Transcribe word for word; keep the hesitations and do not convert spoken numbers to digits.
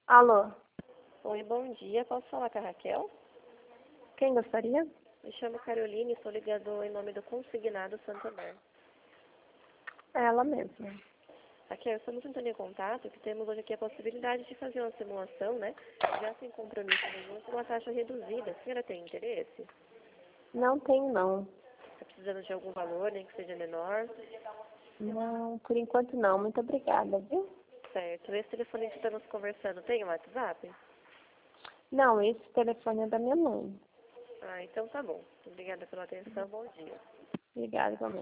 Alô, Oi, bom dia. Posso falar com a Raquel? quem gostaria? Me chamo Caroline, estou ligado em nome do Consignado Santander. É ela mesma. Raquel, estamos entrando em contato que temos hoje aqui a possibilidade de fazer uma simulação, né? Já sem compromisso nenhum, com uma taxa reduzida. A senhora tem interesse? Não tem não. Está precisando de algum valor, nem que seja menor? Não, por enquanto não. Muito obrigada, viu? Certo. Esse telefone que estamos conversando tem o WhatsApp? Não, esse telefone é da minha mãe. Ah, então tá bom. Obrigada pela atenção. Bom dia. Obrigada, igualmente.